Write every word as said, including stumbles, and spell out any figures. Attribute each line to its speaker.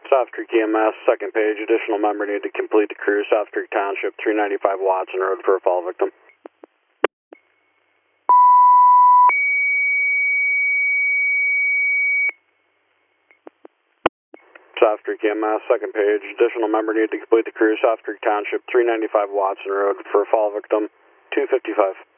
Speaker 1: South Creek E M S, second page, additional member need to complete the crew, South Creek Township, three ninety-five Watson Road for a fall victim. South Creek E M S, second page, additional member need to complete the crew, South Creek Township, three ninety-five Watson Road for a fall victim, two fifty-five.